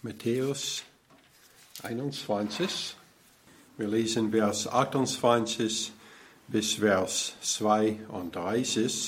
Matthäus 21. Wir lesen Vers 28 bis Vers 32.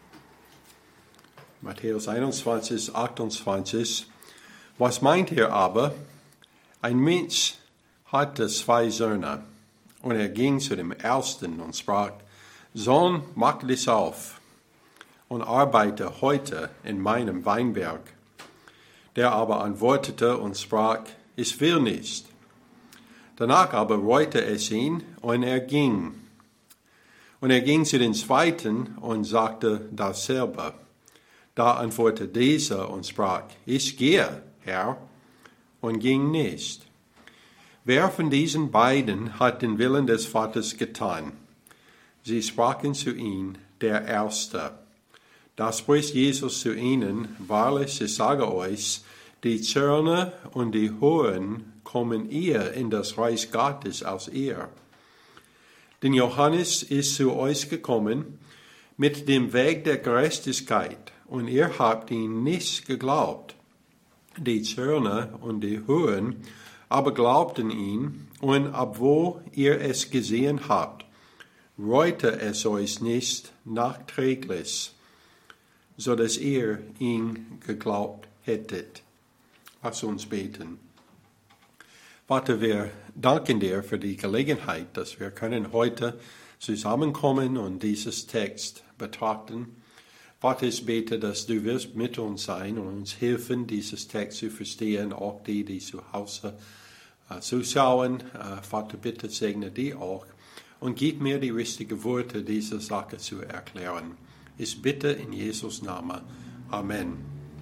Matthäus 21, 28. Was meint ihr aber? Ein Mensch hatte 2 Söhne. Und er ging zu dem ersten und sprach, Sohn, mach dich auf und arbeite heute in meinem Weinberg. Der aber antwortete und sprach, ich will nicht. Danach aber reute es ihn und er ging. Und er ging zu den zweiten und sagte dasselbe. Da antwortete dieser und sprach, ich gehe, Herr, und ging nicht. Wer von diesen beiden hat den Willen des Vaters getan? Sie sprachen zu ihm, der Erste. Da spricht Jesus zu ihnen, wahrlich, ich sage euch, die Zöllner und die Huren kommen eher in das Reich Gottes als ihr. Denn Johannes ist zu euch gekommen mit dem Weg der Gerechtigkeit, und ihr habt ihn nicht geglaubt. Die Zöllner und die Huren aber glaubten ihn, und obwohl ihr es gesehen habt, reute es euch nicht nachträglich, so dass ihr ihn geglaubt hättet. Lass uns beten. Vater, wir danken dir für die Gelegenheit, dass wir können heute zusammenkommen und dieses Text betrachten. Vater, ich bete, dass du wirst mit uns sein und uns helfen, dieses Text zu verstehen, auch die zu Hause zuschauen. Vater, bitte segne die auch und gib mir die richtigen Worte, diese Sache zu erklären. Ich bitte in Jesus' Namen. Amen.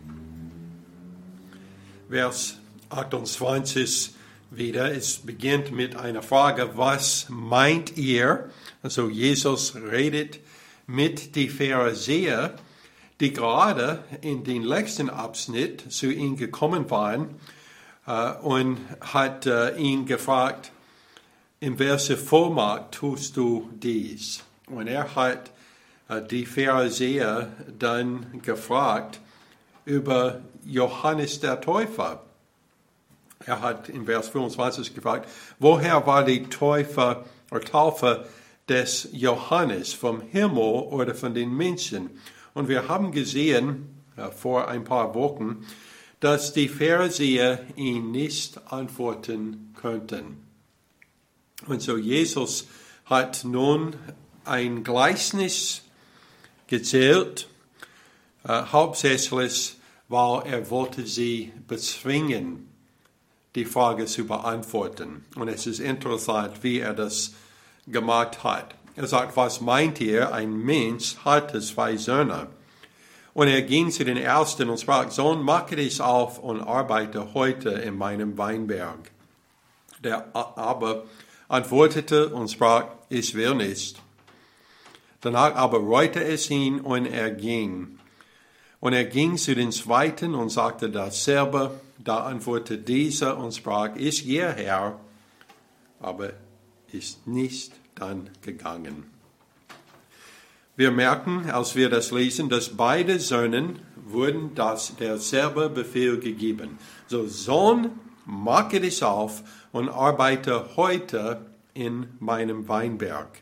Vers 28 wieder. Es beginnt mit einer Frage, was meint ihr? Also Jesus redet mit den Pharisäern, die gerade in den letzten Abschnitt zu ihm gekommen waren und hat ihn gefragt, in welcher Vollmacht tust du dies? Und er hat die Pharisäer dann gefragt über Johannes der Täufer. Er hat in Vers 25 gefragt, woher war die Taufe des Johannes, vom Himmel oder von den Menschen? Und wir haben gesehen vor ein paar Wochen, dass die Pharisäer ihn nicht antworten könnten. Und so Jesus hat nun ein Gleichnis erzählt, hauptsächlich, weil er wollte sie bezwingen, die Frage zu beantworten. Und es ist interessant, wie er das gemacht hat. Er sagt, was meint ihr? Ein Mensch hatte 2 Söhne. Und er ging zu den ersten und sprach, Sohn, mache dich auf und arbeite heute in meinem Weinberg. Der aber antwortete und sprach, ich will nicht. Danach aber reute es ihn und er ging. Und er ging zu den zweiten und sagte dasselbe. Da antwortete dieser und sprach, ich gehe, Herr, aber ist nicht dann gegangen. Wir merken, als wir das lesen, dass beide Söhnen wurden derselbe Befehl gegeben. So, Sohn, mache dich auf und arbeite heute in meinem Weinberg.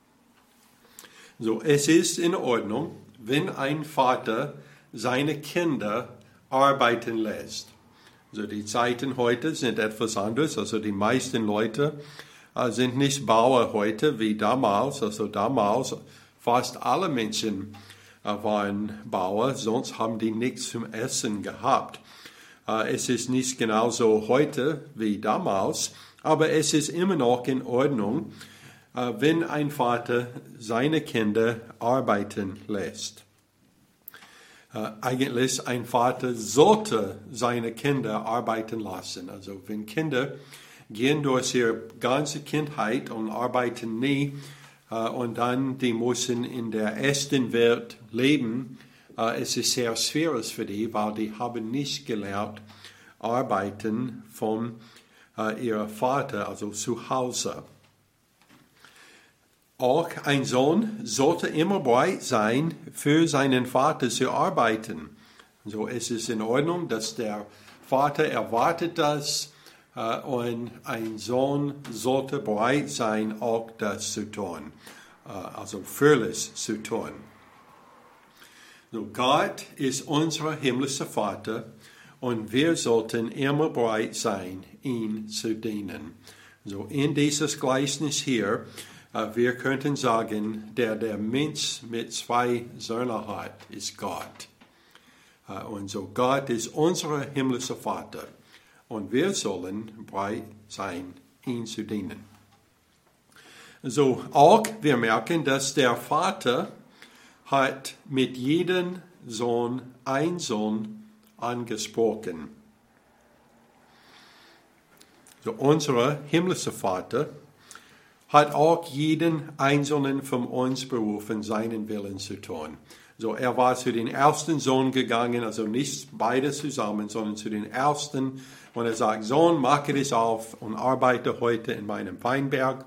So, es ist in Ordnung, wenn ein Vater seine Kinder arbeiten lässt. Also die Zeiten heute sind etwas anders. Also die meisten Leute sind nicht Bauern heute wie damals. Also damals fast alle Menschen waren Bauern, sonst haben die nichts zum Essen gehabt. Es ist nicht genauso heute wie damals, aber es ist immer noch in Ordnung, wenn ein Vater seine Kinder arbeiten lässt. Eigentlich ein Vater sollte seine Kinder arbeiten lassen. Also wenn Kinder gehen durch ihre ganze Kindheit und arbeiten nie und dann die müssen in der ersten Welt leben, es ist sehr schwierig für die, weil die haben nicht gelernt arbeiten von ihrem Vater, also zu Hause. Auch ein Sohn sollte immer bereit sein, für seinen Vater zu arbeiten. So, es ist in Ordnung, dass der Vater erwartet das und ein Sohn sollte bereit sein, auch das zu tun, also vieles zu tun. So, Gott ist unser himmlischer Vater und wir sollten immer bereit sein, ihm zu dienen. So, in dieses Gleichnis hier, wir könnten sagen, der Mensch mit 2 Söhnen hat, ist Gott. Und so Gott ist unser himmlischer Vater und wir sollen bereit sein, ihm zu dienen. So auch wir merken, dass der Vater hat mit jedem Sohn ein Sohn angesprochen. So unser himmlischer Vater hat auch jeden Einzelnen von uns berufen, seinen Willen zu tun. So, er war zu den ersten Sohn gegangen, also nicht beide zusammen, sondern zu den ersten. Und er sagt, Sohn, mache dich auf und arbeite heute in meinem Weinberg.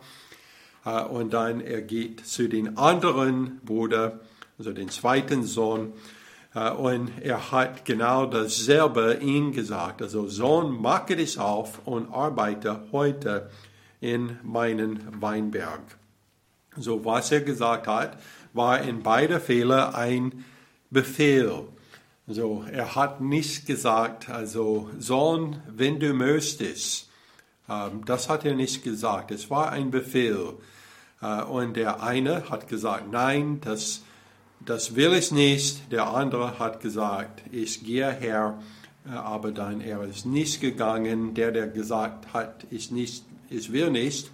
Und dann er geht zu den anderen Bruder, also den zweiten Sohn. Und er hat genau dasselbe ihm gesagt. Also, Sohn, mache dich auf und arbeite heute in meinen Weinberg. So, was er gesagt hat, war in beiden Fällen ein Befehl. Also, er hat nicht gesagt, also, Sohn, wenn du möchtest. Das hat er nicht gesagt. Es war ein Befehl. Und der eine hat gesagt, nein, das will ich nicht. Der andere hat gesagt, ich gehe her. Aber dann er ist nicht gegangen. Der gesagt hat, ich will nicht,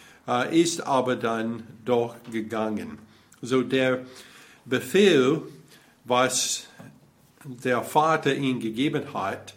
ist aber dann doch gegangen. So der Befehl, was der Vater ihm gegeben hat,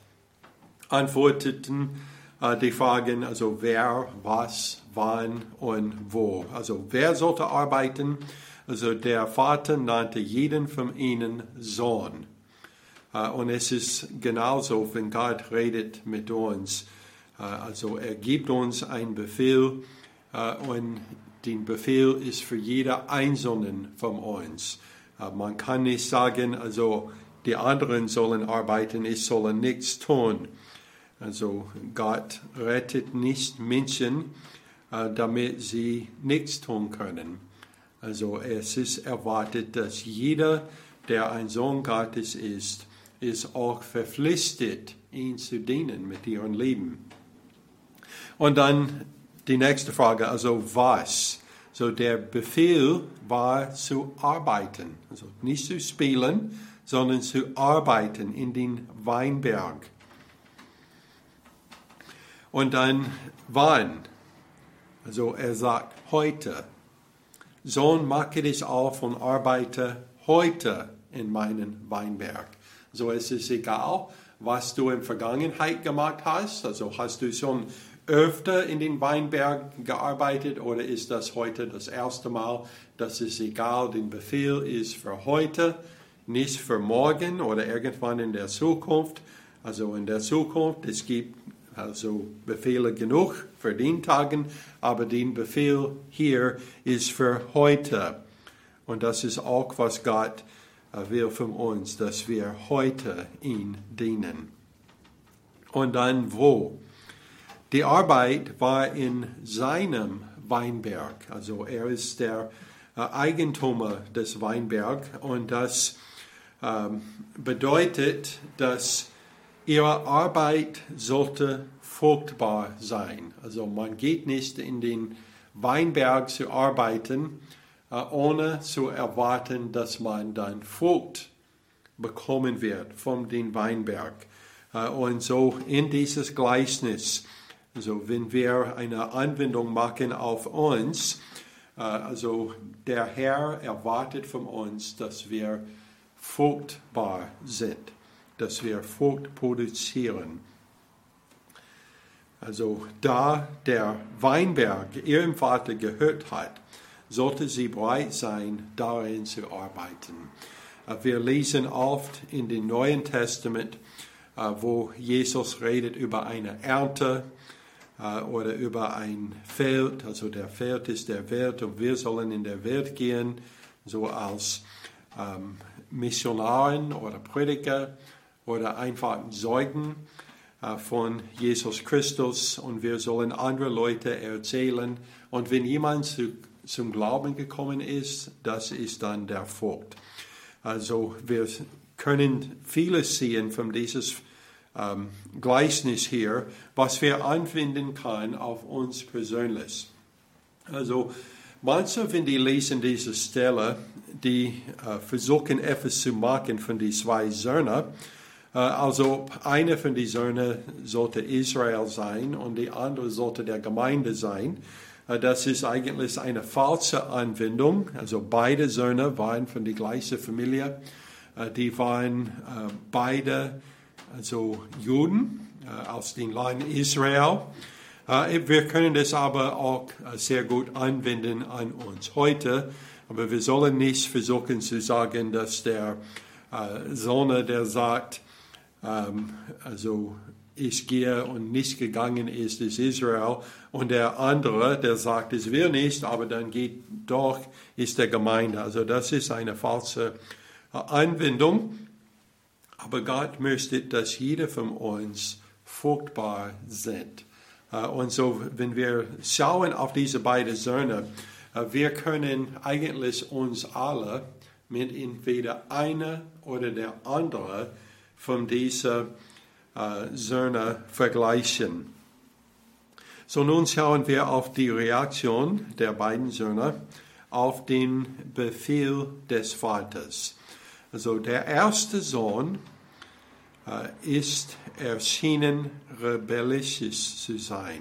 antworteten die Fragen, also wer, was, wann und wo. Also wer sollte arbeiten? Also der Vater nannte jeden von ihnen Sohn. Und es ist genauso, wenn Gott redet mit uns. Also er gibt uns einen Befehl und der Befehl ist für jeder Einzelnen von uns. Man kann nicht sagen, also die anderen sollen arbeiten, ich soll nichts tun. Also Gott rettet nicht Menschen, damit sie nichts tun können. Also es ist erwartet, dass jeder, der ein Sohn Gottes ist auch verpflichtet, ihn zu dienen mit ihrem Leben. Und dann die nächste Frage, also was? So der Befehl war zu arbeiten, also nicht zu spielen, sondern zu arbeiten in den Weinberg. Und dann wann? Also er sagt heute. Sohn, mache dich auf und arbeite heute in meinen Weinberg. So es ist egal, was du in der Vergangenheit gemacht hast. Also hast du schon öfter in den Weinberg gearbeitet oder ist das heute das erste Mal? Das ist egal, der Befehl ist für heute, nicht für morgen oder irgendwann in der Zukunft. Also in der Zukunft, es gibt also Befehle genug für den Tagen, aber der Befehl hier ist für heute. Und das ist auch, was Gott will von uns, dass wir heute ihn dienen. Und dann wo? Die Arbeit war in seinem Weinberg. Also er ist der Eigentümer des Weinbergs und das bedeutet, dass ihre Arbeit sollte fruchtbar sein. Also man geht nicht in den Weinberg zu arbeiten, ohne zu erwarten, dass man dann Frucht bekommen wird von dem Weinberg. Und so in dieses Gleichnis, also wenn wir eine Anwendung machen auf uns, also der Herr erwartet von uns, dass wir fruchtbar sind, dass wir Frucht produzieren. Also da der Weinberg ihrem Vater gehört hat, sollte sie bereit sein, darin zu arbeiten. Wir lesen oft in dem Neuen Testament, wo Jesus redet über eine Ernte oder über ein Feld. Also der Feld ist der Welt und wir sollen in der Welt gehen, so als Missionaren oder Prediger oder einfach Zeugen. von Jesus Christus und wir sollen andere Leute erzählen. Und wenn jemand zum Glauben gekommen ist, das ist dann der Frucht. Also wir können vieles sehen von dieses Gleichnis hier, was wir anwenden können auf uns persönlich. Also manche, wenn die lesen diese Stelle, die versuchen etwas zu machen von den 2 Söhnen. Also einer von den Söhnen sollte Israel sein und die andere sollte der Gemeinde sein. Das ist eigentlich eine falsche Anwendung. Also beide Söhne waren von der gleichen Familie. Die waren beide also Juden aus dem Land Israel. Wir können das aber auch sehr gut anwenden an uns heute. Aber wir sollen nicht versuchen zu sagen, dass der Sohn, der sagt, also ich gehe und nicht gegangen ist Israel, und der andere, der sagt, es will nicht, aber dann geht doch, ist der Gemeinde. Also das ist eine falsche Anwendung. Aber Gott möchte, dass jeder von uns fruchtbar sind. Und so, wenn wir schauen auf diese beiden Söhne, wir können eigentlich uns alle mit entweder einer oder der andere von diesen Söhnen vergleichen. So, nun schauen wir auf die Reaktion der beiden Söhne auf den Befehl des Vaters. Also der erste Sohn ist erschienen, rebellisch zu sein.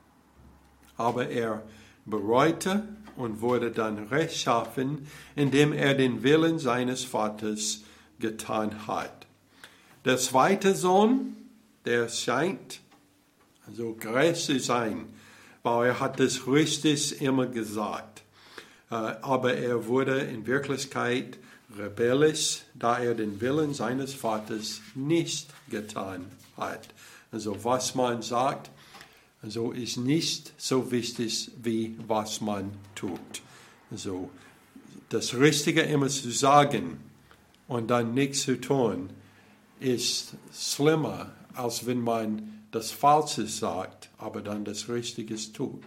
Aber er bereute und wurde dann rechtschaffen, indem er den Willen seines Vaters getan hat. Der zweite Sohn, der scheint also gerecht zu sein, weil er hat das richtig immer gesagt. Aber er wurde in Wirklichkeit rebellisch, da er den Willen seines Vaters nicht getan hat. Also was man sagt, also ist nicht so wichtig, wie was man tut. Also das Richtige immer zu sagen und dann nichts zu tun, ist schlimmer, als wenn man das Falsche sagt, aber dann das Richtige tut.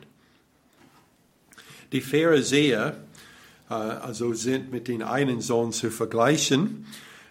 Die Pharisäer also sind mit den einen Sohn zu vergleichen.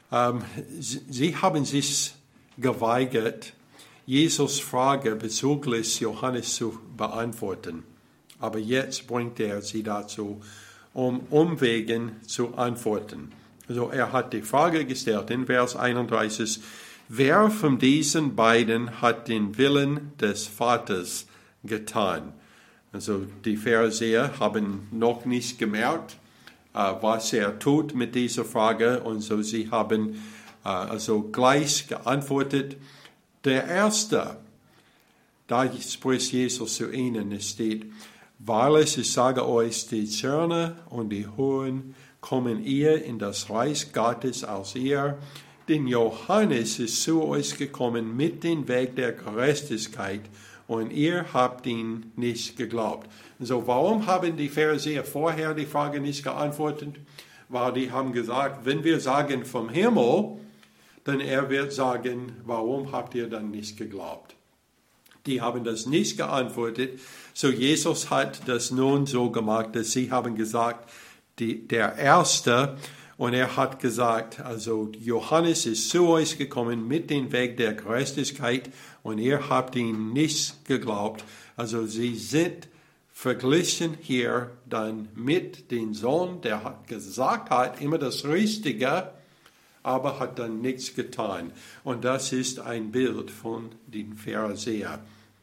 Sie haben sich geweigert, Jesus' Frage bezüglich Johannes zu beantworten. Aber jetzt bringt er sie dazu, um Umwegen zu antworten. Also er hat die Frage gestellt in Vers 31, wer von diesen beiden hat den Willen des Vaters getan? Also die Pharisäer haben noch nicht gemerkt, was er tut mit dieser Frage, und so sie haben also gleich geantwortet. Der Erste, da spricht Jesus zu ihnen, es steht, wahrlich, ich sage euch, die Zöllner und die Huren kommen eher in das Reich Gottes als ihr, denn Johannes ist zu euch gekommen mit dem Weg der Gerechtigkeit, und ihr habt ihn nicht geglaubt. So, warum haben die Pharisäer vorher die Frage nicht geantwortet? Weil die haben gesagt, wenn wir sagen vom Himmel, dann er wird sagen, warum habt ihr dann nicht geglaubt? Die haben das nicht geantwortet. So, Jesus hat das nun so gemacht, dass sie haben gesagt, der Erste, und er hat gesagt, also Johannes ist zu euch gekommen mit dem Weg der Gerechtigkeit und ihr habt ihn nicht geglaubt. Also sie sind verglichen hier dann mit dem Sohn, der hat gesagt hat, immer das Richtige, aber hat dann nichts getan. Und das ist ein Bild von den Pharisäern.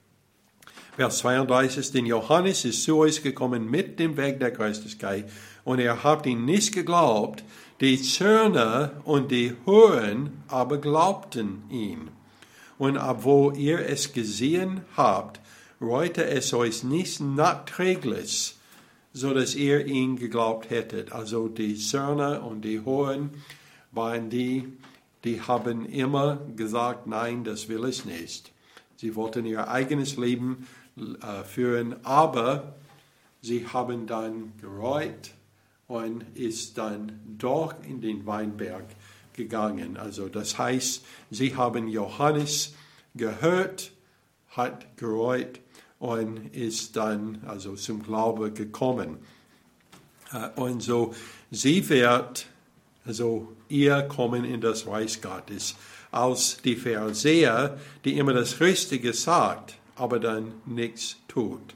Vers 32, denn Johannes ist zu euch gekommen mit dem Weg der Gerechtigkeit und ihr habt ihn nicht geglaubt. Die Zöllner und die Huren aber glaubten ihn. Und obwohl ihr es gesehen habt, reute es euch nicht nachträglich, so dass ihr ihn geglaubt hättet. Also die Zöllner und die Huren waren die haben immer gesagt, nein, das will ich nicht. Sie wollten ihr eigenes Leben führen, aber sie haben dann gereut und ist dann doch in den Weinberg gegangen. Also das heißt, sie haben Johannes gehört, hat gereut und ist dann also zum Glaube gekommen. Und so, sie wird, also ihr kommen in das Reich Gottes, als die Pharisäer, die immer das Richtige sagt, aber dann nichts tut.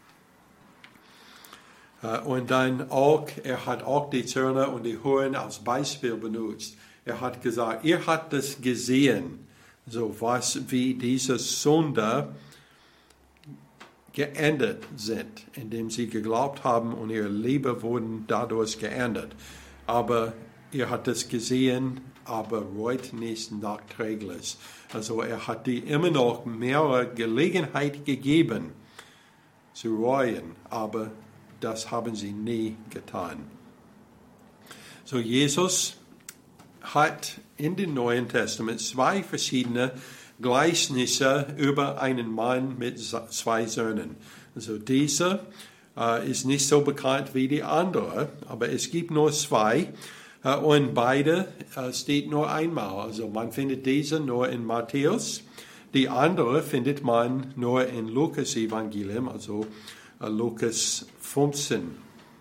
Und dann auch, er hat auch die Zöllner und die Huren als Beispiel benutzt. Er hat gesagt, ihr habt das gesehen, so wie diese Sünder geändert sind, indem sie geglaubt haben und ihre Liebe wurden dadurch geändert. Aber ihr habt es gesehen, aber reut nicht nachträglich. Also er hat die immer noch mehrere Gelegenheit gegeben zu reuen, aber das haben sie nie getan. So Jesus hat in dem Neuen Testament 2 verschiedene Gleichnisse über einen Mann mit 2 Söhnen. Also dieser ist nicht so bekannt wie die andere, aber es gibt nur 2 und beide steht nur einmal. Also man findet diese nur in Matthäus, die andere findet man nur in Lukas Evangelium, also Lukas 15.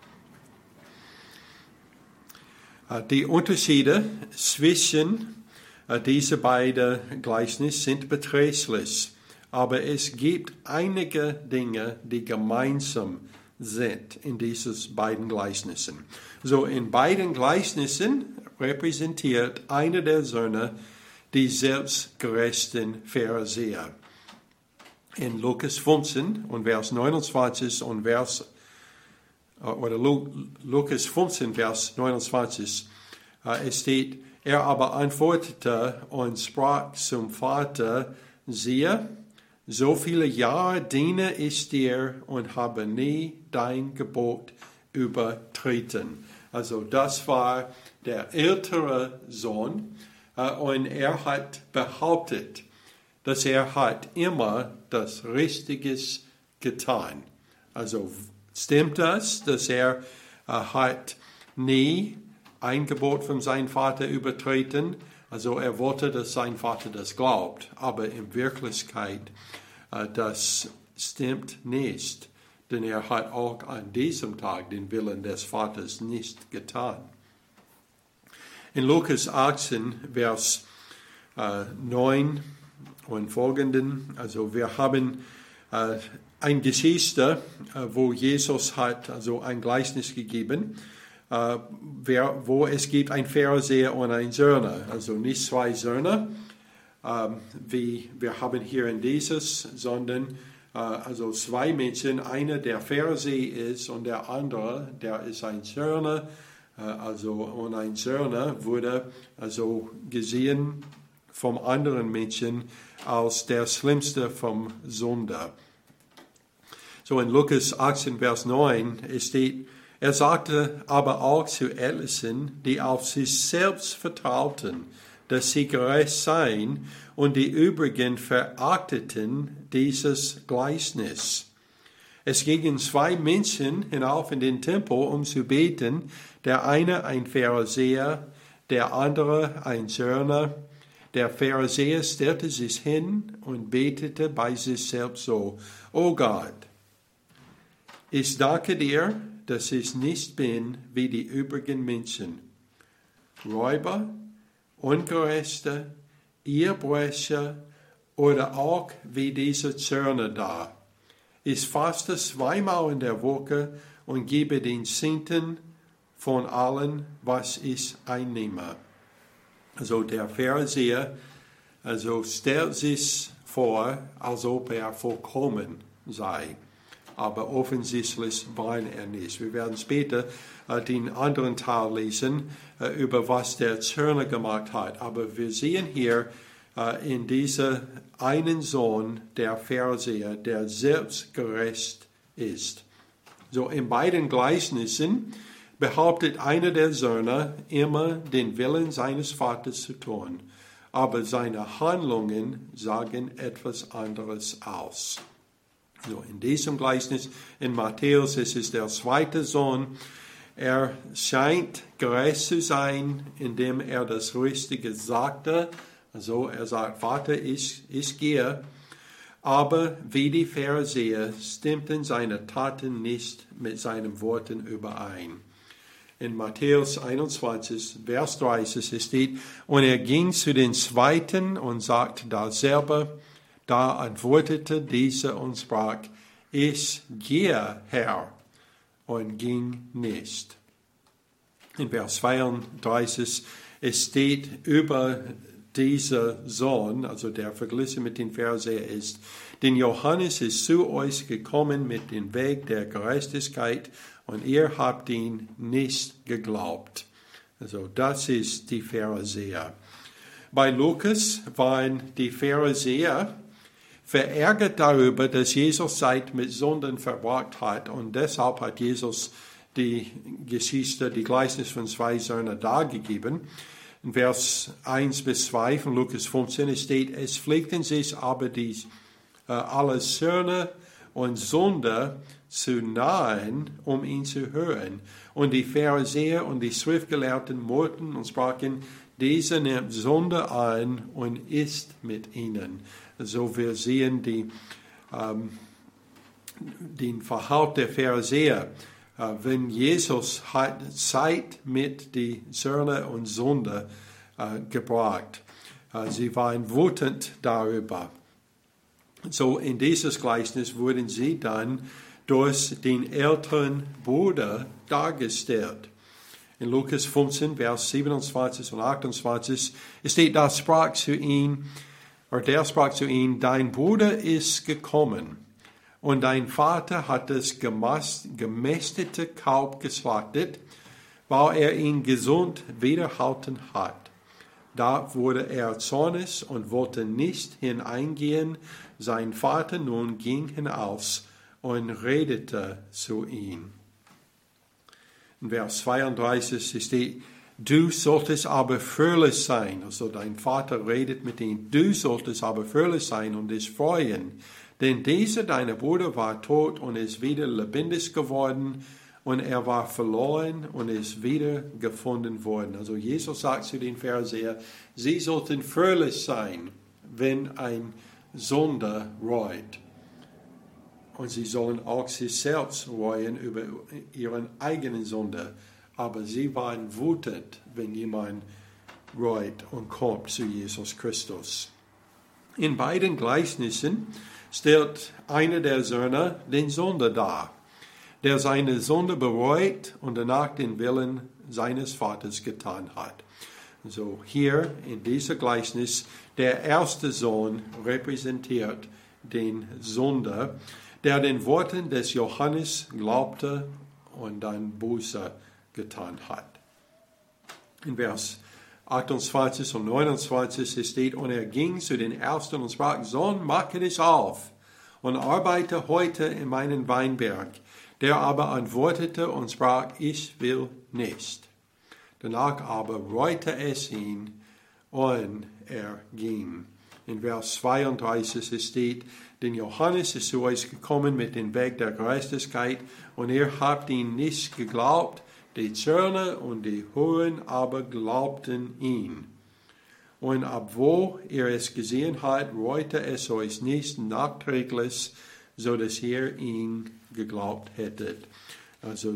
Die Unterschiede zwischen diese beiden Gleichnisse sind beträchtlich, aber es gibt einige Dinge, die gemeinsam sind in diesen beiden Gleichnissen. So in beiden Gleichnissen repräsentiert einer der Söhne die selbstgerechten Pharisäer. In Lukas 15 und Vers 29 und Lukas 15, Vers 29, es steht, er aber antwortete und sprach zum Vater, siehe, so viele Jahre diene ich dir und habe nie dein Gebot übertreten. Also das war der ältere Sohn und er hat behauptet, dass er hat immer das Richtige getan. Also stimmt das, dass er hat nie ein Gebot von seinem Vater übertreten? Also er wollte, dass sein Vater das glaubt, aber in Wirklichkeit das stimmt nicht, denn er hat auch an diesem Tag den Willen des Vaters nicht getan. In Lukas 18, Vers 9 und folgenden, also wir haben eine Geschichte, wo Jesus hat also ein Gleichnis gegeben, wo es gibt ein Pharisäer und ein Söhne, also nicht 2 Söhne, wie wir haben hier in dieses, sondern also 2 Menschen, einer der Pharisäer ist und der andere, der ist ein Söhne, und ein Söhne wurde also gesehen vom anderen Menschen als der schlimmste vom Sünder. So in Lukas 18, Vers 9, es steht, er sagte aber auch zu etlichen, die auf sich selbst vertrauten, dass sie gerecht seien, und die übrigen verachteten dieses Gleichnis. Es gingen 2 Menschen hinauf in den Tempel, um zu beten, der eine ein Pharisäer, der andere ein Zöllner. Der Pharisäer stellte sich hin und betete bei sich selbst so, O Gott, ich danke dir, dass ich nicht bin wie die übrigen Menschen, Räuber, Ungerechte, Ehebrecher oder auch wie diese Zöllner da. Ich faste 2-mal in der Woche und gebe den 10. von allem, was ich einnehme. Also der Pharisäer stellt sich vor, als ob er vollkommen sei. Aber offensichtlich war er nicht. Wir werden später den anderen Teil lesen, über was der Zöllner gemacht hat. Aber wir sehen hier in diesem einen Sohn der Pharisäer, der selbstgerecht ist. So in beiden Gleichnissen behauptet einer der Söhne immer den Willen seines Vaters zu tun, aber seine Handlungen sagen etwas anderes aus. So, in diesem Gleichnis in Matthäus es ist der zweite Sohn. Er scheint gerecht zu sein, indem er das Richtige sagte, Also er sagt, Vater, ich gehe, aber wie die Pharisäer stimmten seine Taten nicht mit seinen Worten überein. In Matthäus 21, Vers 30 steht, und er ging zu den Zweiten und sagte dasselbe. Da antwortete dieser und sprach, ich gehe, Herr, und ging nicht. In Vers 32, es steht über dieser Sohn, also der verglichen mit den Pharisäern ist, denn Johannes ist zu euch gekommen mit dem Weg der Gerechtigkeit und ihr habt ihn nicht geglaubt. Also das ist die Pharisäer. Bei Lukas waren die Pharisäer verärgert darüber, dass Jesus Zeit mit Sündern verbracht hat und deshalb hat Jesus die Geschichte, die Gleichnis von 2 Söhnen dargegeben. In Vers 1 bis 2 von Lukas 15 steht, es pflegten sich aber alle Söhne und Sünder zu nahen, um ihn zu hören. Und die Pharisäer und die Schriftgelehrten murrten und sprachen, dieser nimmt Sünder ein und isst mit ihnen. So wir sehen den Verhalten der Pharisäer. Wenn Jesus hat Zeit mit den Söhnen und Sünder gebracht. Sie waren wütend darüber. So in dieses Gleichnis wurden sie dann durch den älteren Bruder dargestellt. In Lukas 15, Vers 27 und 28 steht, der sprach zu ihm, dein Bruder ist gekommen und dein Vater hat das gemästete Kalb geschlachtet, weil er ihn gesund wiederhalten hat. Da wurde er zornig und wollte nicht hineingehen. Sein Vater nun ging hinaus und redete zu ihm. In Vers 32 steht, du solltest aber fröhlich sein. Also dein Vater redet mit ihm. Du solltest aber fröhlich sein und dich freuen. Denn dieser, dein Bruder, war tot und ist wieder lebendig geworden. Und er war verloren und ist wieder gefunden worden. Also Jesus sagt zu den Pharisäern, sie sollten fröhlich sein, wenn ein Sünder reut. Und sie sollen auch sich selbst reuen über ihren eigenen Sünde. Aber sie waren wütend, wenn jemand reut und kommt zu Jesus Christus. In beiden Gleichnissen stellt einer der Söhne den Sünder dar, der seine Sünde bereut und danach den Willen seines Vaters getan hat. So hier in diesem Gleichnis, der erste Sohn repräsentiert den Sünder, der den Worten des Johannes glaubte und dann Buße getan hat. In Vers 28 und 29 steht, und er ging zu den Ersten und sprach, Sohn, mache dich auf und arbeite heute in meinen Weinberg. Der aber antwortete und sprach, ich will nicht. Danach aber reute es ihn und er ging. In Vers 32 steht, denn Johannes ist zu euch gekommen mit dem Weg der Gerechtigkeit und ihr habt ihn nicht geglaubt, die Zöllner und die Huren aber glaubten ihn. Und obwohl ihr es gesehen habt, reute es euch nicht nachträglich, so dass ihr ihn geglaubt hättet. Also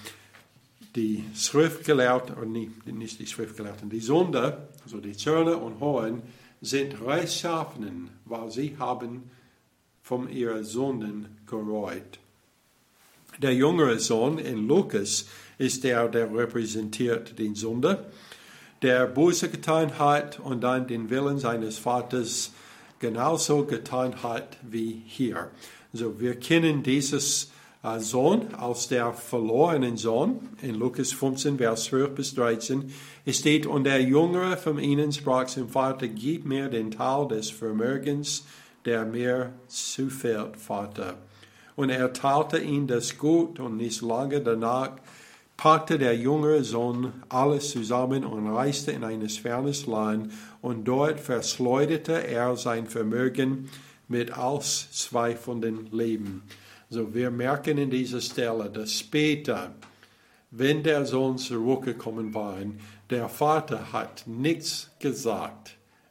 die Schriftgelehrten, oder nicht die Schriftgelehrten, die Sünder, also die Zöllner und Huren, sind Rechtschaffenen, weil sie haben von ihren Sünden gereut. Der jüngere Sohn in Lukas ist der repräsentiert den Sünder, der Buße getan hat und dann den Willen seines Vaters genauso getan hat wie hier. Also wir kennen dieses Sohn als der verlorenen Sohn. In Lukas 15, Vers 12 bis 13. Es steht, und der Jüngere von ihnen sprach zum Vater, gib mir den Teil des Vermögens, der mir zufällt, Vater. Und er teilte ihm das Gut und nicht lange danach packte der jüngere Sohn alles zusammen und reiste in ein fernes Land und dort verschleuderte er sein Vermögen mit auszweifelndem Leben. So wir merken in dieser Stelle, dass später, wenn der Sohn zurückgekommen war, der Vater hat nichts gesagt,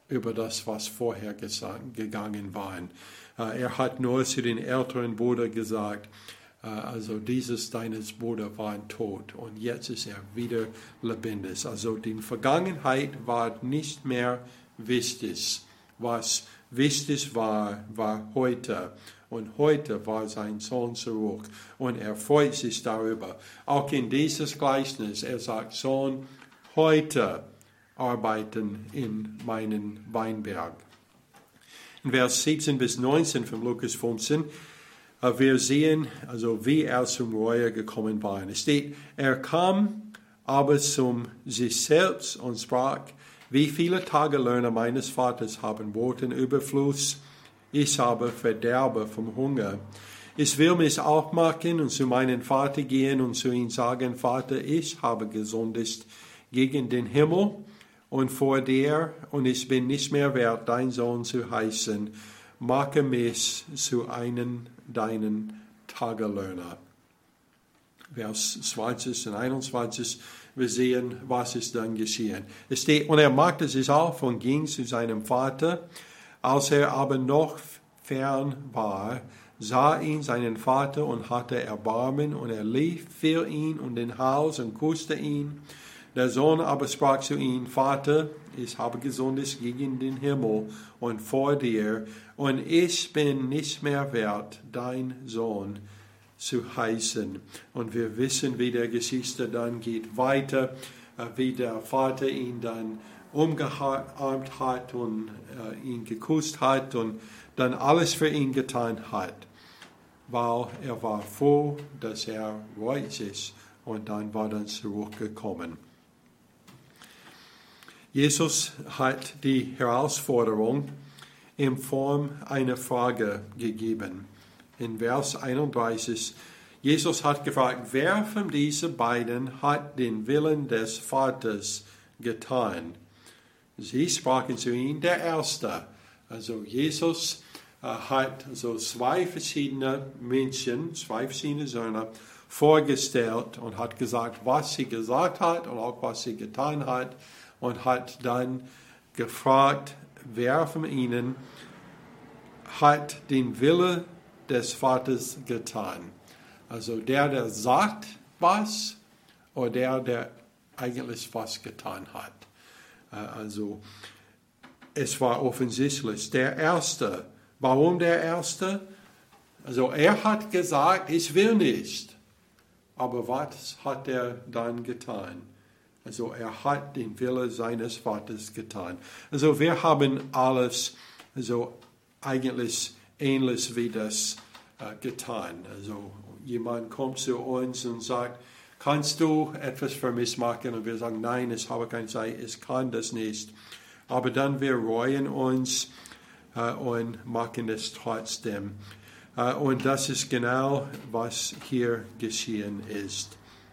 über das, was vorher gegangen war. Er hat nur zu den älteren Brüdern gesagt, also dieses deines Bruders war tot und jetzt ist er wieder lebendig. Also die Vergangenheit war nicht mehr wichtig. Was wichtig war heute. Und heute war sein Sohn zurück. Und er freut sich darüber. Auch in dieses Gleichnis, er sagt, Sohn, heute arbeiten in meinen Weinberg. In Vers 17 bis 19 von Lukas 15, wir sehen, also wie er zum Reue gekommen war. Es steht, er kam aber zum sich selbst und sprach, wie viele Tagelöhner meines Vaters haben Brot in Überfluss, ich habe Verderbe vom Hunger. Ich will mich aufmachen und zu meinem Vater gehen und zu ihm sagen, Vater, ich habe gesündigt gegen den Himmel und vor dir, und ich bin nicht mehr wert, dein Sohn zu heißen. Mache mich zu einem deinen Tagelöhner. Vers 20 und 21, wir sehen, was ist dann geschehen. Es steht, und er machte sich auf und ging zu seinem Vater. Als er aber noch fern war, sah ihn seinen Vater und hatte Erbarmen, und er lief, fiel ihn um den Hals und küsste ihn. Der Sohn aber sprach zu ihm, Vater, ich habe gesündigt gegen den Himmel und vor dir, und ich bin nicht mehr wert, dein Sohn zu heißen. Und wir wissen, wie der Geschichte dann geht weiter, wie der Vater ihn dann umarmt hat und ihn geküsst hat und dann alles für ihn getan hat, weil er war froh, dass er reich ist, und dann war er zurückgekommen. Jesus hat die Herausforderung in Form einer Frage gegeben. In Vers 31, Jesus hat gefragt, wer von diesen beiden hat den Willen des Vaters getan? Sie sprachen zu ihm, der Erste. Also Jesus hat so zwei verschiedene Menschen, zwei verschiedene Söhne vorgestellt und hat gesagt, was sie gesagt hat und auch was sie getan hat, und hat dann gefragt, wer von ihnen hat den Wille des Vaters getan. Also der sagt was, oder der eigentlich was getan hat. Also es war offensichtlich der Erste. Warum der Erste? Also er hat gesagt, ich will nicht. Aber was hat er dann getan? Also er hat den Wille seines Vaters getan. Also wir haben alles also eigentlich ähnlich wie das getan. Also jemand kommt zu uns und sagt, kannst du etwas für mich machen? Und wir sagen, nein, ich habe keine Zeit, ich kann das nicht. Aber dann wir reuen uns und machen es trotzdem. Und das ist genau, was hier geschehen ist.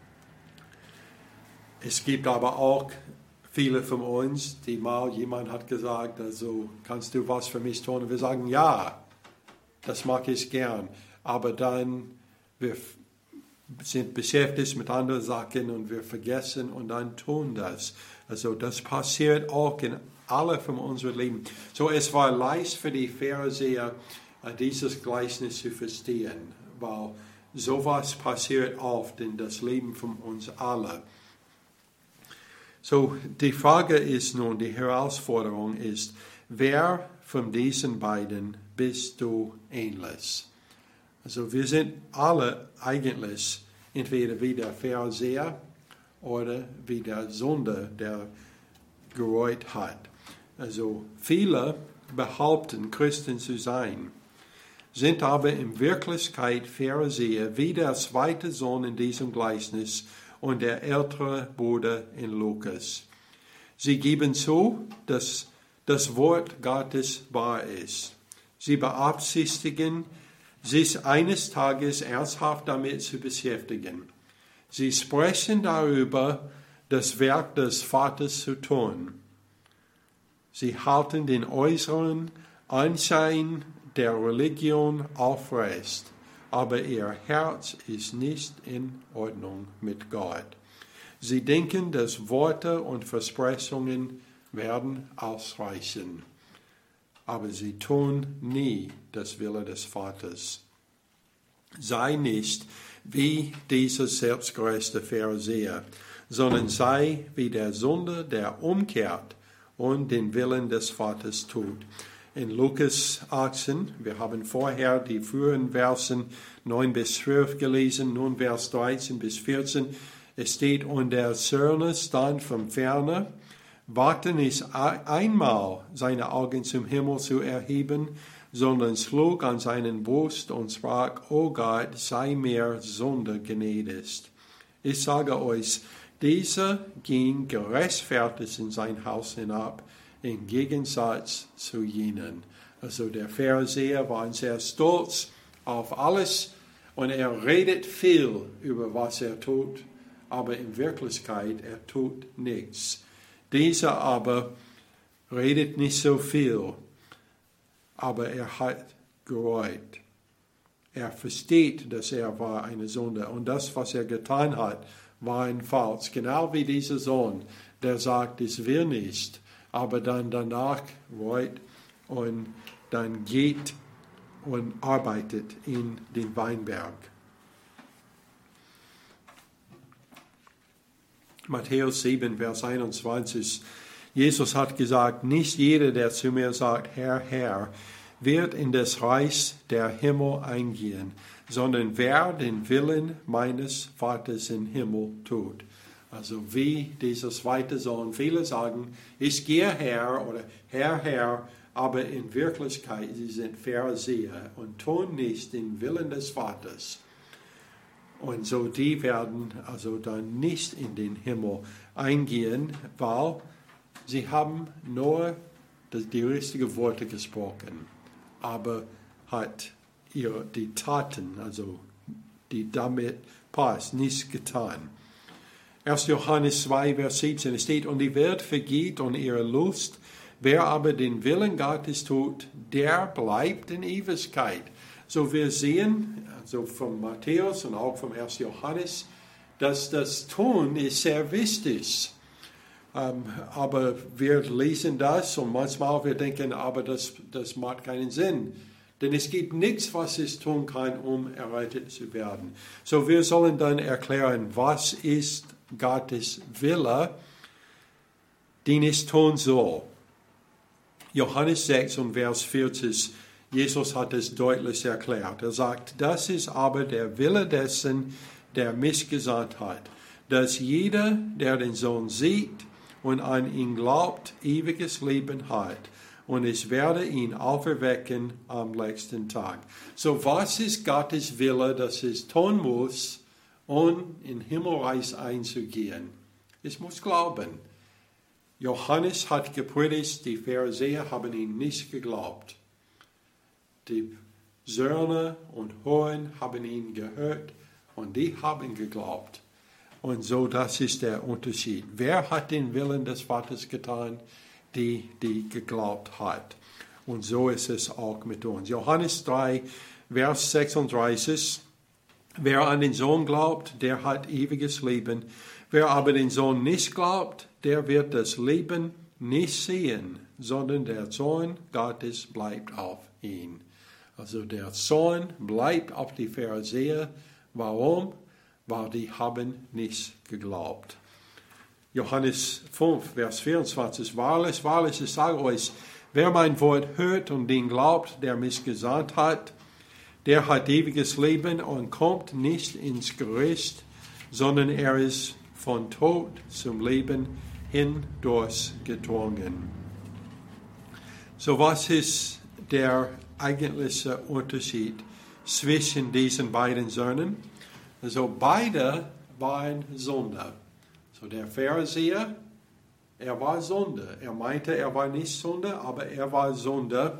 Es gibt aber auch viele von uns, die mal jemand hat gesagt, also kannst du was für mich tun? Und wir sagen, ja, das mag ich gern. Aber dann wir sind beschäftigt mit anderen Sachen und wir vergessen und dann tun das. Also das passiert auch in alle von unserem Leben. So, es war leicht für die Pharisäer, dieses Gleichnis zu verstehen, weil sowas passiert oft in das Leben von uns allen. So, die Frage ist nun, die Herausforderung ist, wer von diesen beiden bist du ähnlich? Also wir sind alle eigentlich entweder wie der Pharisäer oder wie der Sünder, der gereut hat. Also viele behaupten, Christen zu sein, sind aber in Wirklichkeit Pharisäer, wie der zweite Sohn in diesem Gleichnis und der ältere Bruder in Lukas. Sie geben zu, dass das Wort Gottes wahr ist. Sie beabsichtigen, sich eines Tages ernsthaft damit zu beschäftigen. Sie sprechen darüber, das Werk des Vaters zu tun. Sie halten den äußeren Anschein der Religion aufrecht, aber ihr Herz ist nicht in Ordnung mit Gott. Sie denken, dass Worte und Versprechungen werden ausreichen. Aber sie tun nie das Wille des Vaters. Sei nicht wie dieser selbstgerechte Pharisäer, sondern sei wie der Sünder, der umkehrt und den Willen des Vaters tut. In Lukas 18, wir haben vorher die früheren Versen 9 bis 12 gelesen, nun Vers 13 bis 14. Es steht, und der Zöllner stand von ferne, wagte nicht einmal seine Augen zum Himmel zu erheben, sondern schlug an seinen Brust und sprach, O Gott, sei mir Sünder gnädig. Ich sage euch, dieser ging gerechtfertigt in sein Haus hinab, im Gegensatz zu jenen. Also der Pharisäer war sehr stolz auf alles und er redet viel über was er tut, aber in Wirklichkeit er tut nichts. Dieser aber redet nicht so viel, aber er hat gereut. Er versteht, dass er war eine Sünde und das, was er getan hat, war ein Falsch. Genau wie dieser Sohn, der sagt, ich will nicht, aber dann danach reut und dann geht und arbeitet in den Weinberg. Matthäus 7, Vers 21. Jesus hat gesagt, nicht jeder, der zu mir sagt, Herr, Herr, wird in das Reich der Himmel eingehen, sondern wer den Willen meines Vaters im Himmel tut. Also wie dieser zweite Sohn. Viele sagen, ich gehe her oder Herr, Herr, aber in Wirklichkeit sie sind Pharisäer und tun nicht den Willen des Vaters. Und so die werden also dann nicht in den Himmel eingehen, weil sie haben nur die richtigen Worte gesprochen, aber hat die Taten, also die damit passt, nichts getan. 1. Johannes 2, Vers 17, es steht, und die Welt vergeht und ihre Lust, wer aber den Willen Gottes tut, der bleibt in Ewigkeit. So wir sehen, also von Matthäus und auch vom 1. Johannes, dass das Tun ist sehr wichtig. Aber wir lesen das und manchmal wir denken, aber das macht keinen Sinn. Denn es gibt nichts, was es tun kann, um errettet zu werden. So wir sollen dann erklären, was ist Gottes Wille, den es tun soll. Johannes 6 und Vers 40, Jesus hat es deutlich erklärt. Er sagt, das ist aber der Wille dessen, der mich gesandt hat, dass jeder, der den Sohn sieht und an ihn glaubt, ewiges Leben hat. Und ich werde ihn auferwecken am letzten Tag. So was ist Gottes Wille, dass es tun muss, um in Himmelreich einzugehen? Ich muss glauben. Johannes hat gepredigt, die Pharisäer haben ihn nicht geglaubt. Die Söhne und Hohen haben ihn gehört und die haben geglaubt. Und so, das ist der Unterschied. Wer hat den Willen des Vaters getan? Die geglaubt hat. Und so ist es auch mit uns. Johannes 3, Vers 36. Wer an den Sohn glaubt, der hat ewiges Leben. Wer aber den Sohn nicht glaubt, der wird das Leben nicht sehen, sondern der Zorn Gottes bleibt auf ihn. Also der Zorn bleibt auf die Pharisäer. Warum? Weil die haben nicht geglaubt. Johannes 5, Vers 24. Wahrlich, wahrlich, ich sage euch, wer mein Wort hört und den glaubt, der mich gesandt hat, der hat ewiges Leben und kommt nicht ins Gericht, sondern er ist von Tod zum Leben hindurchgedrungen. So was ist der eigentliche Unterschied zwischen diesen beiden Söhnen? Also beide waren Sünder. So der Pharisäer, er war Sünder. Er meinte, er war nicht Sünder, aber er war Sünder.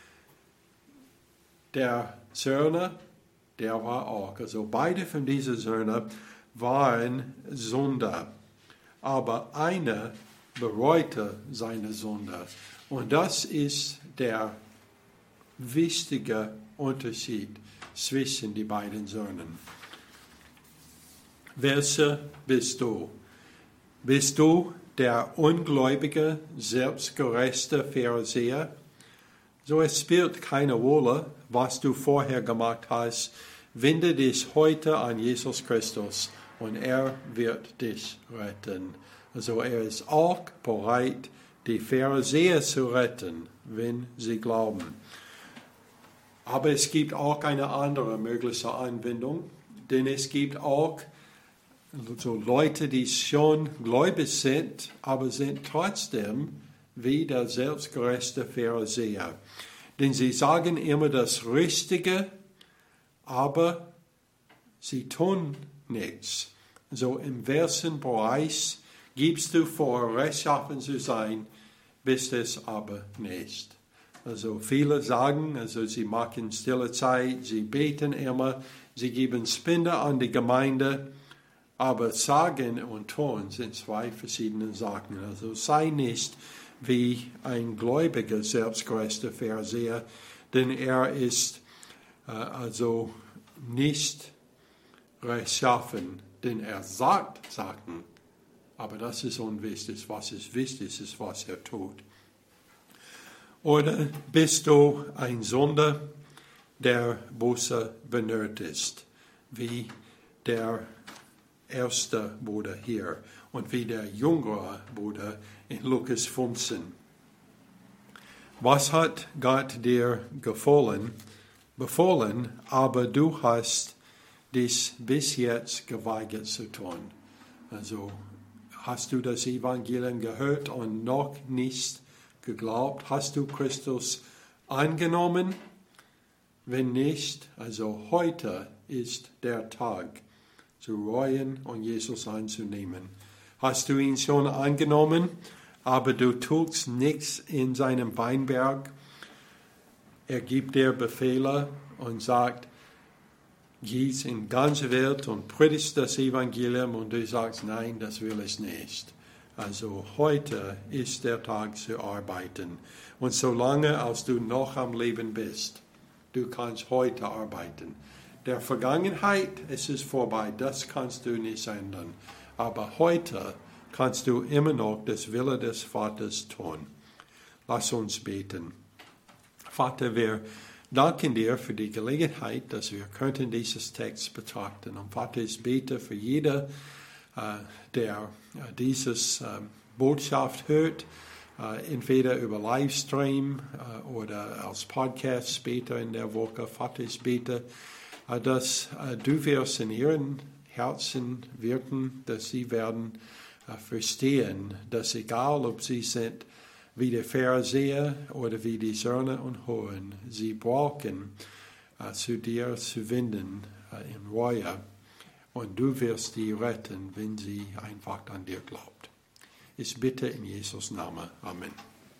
Der Söhne, der war auch. Also beide von diesen Söhnen waren Sünder. Aber einer bereute seine Sünde. Und das ist der wichtige Unterschied zwischen den beiden Söhnen. Welcher bist du? Bist du der ungläubige, selbstgerechte Pharisäer. So es spielt keine Rolle, was du vorher gemacht hast. Wende dich heute an Jesus Christus und er wird dich retten. Also er ist auch bereit, die Pharisäer zu retten, wenn sie glauben. Aber es gibt auch eine andere mögliche Anwendung, denn es gibt auch so Leute, die schon gläubig sind, aber sind trotzdem wie der selbstgerechte Pharisäer. Denn sie sagen immer das Richtige, aber sie tun nichts. So im welchen Bereich gibst du vor, rechtschaffen zu sein, bist es aber nicht. Also viele sagen, also sie machen stille Zeit, sie beten immer, sie geben Spende an die Gemeinde, aber sagen und tun sind zwei verschiedene Sachen. Also sei nicht wie ein gläubiger, selbstgerechter Pharisäer, denn er ist also nicht rechtschaffen, denn er sagt Sachen, aber das ist unwichtig. Was ist wichtig, ist, was er tut. Oder bist du ein Sünder, der Buße benötigt, wie der erste Bruder hier und wie der jüngere Bruder in Lukas 15. Was hat Gott dir befohlen, aber du hast dich bis jetzt geweigert zu tun? Also hast du das Evangelium gehört und noch nicht geglaubt? Hast du Christus angenommen? Wenn nicht, also heute ist der Tag, zu reuen und Jesus anzunehmen. Hast du ihn schon angenommen, aber du tust nichts in seinem Weinberg? Er gibt dir Befehle und sagt, gehst in ganze Welt und predigst das Evangelium und du sagst, nein, das will ich nicht. Also heute ist der Tag zu arbeiten. Und solange als du noch am Leben bist, du kannst heute arbeiten. Der Vergangenheit, es ist vorbei, das kannst du nicht ändern. Aber heute kannst du immer noch das Wille des Vaters tun. Lass uns beten. Vater, wir danken dir für die Gelegenheit, dass wir könnten dieses Text betrachten. Und Vater, ich bete für jeder, der dieses Botschaft hört, entweder über Livestream oder als Podcast später in der Woche. Vater, ich bete, dass du wirst in ihren Herzen wirken, dass sie werden verstehen, dass egal, ob sie sind wie der Pharisäer oder wie die Söhne und Hohen, sie brauchen zu dir zu wenden in Reue. Und du wirst sie retten, wenn sie einfach an dir glaubt. Ich bitte in Jesus' Namen. Amen.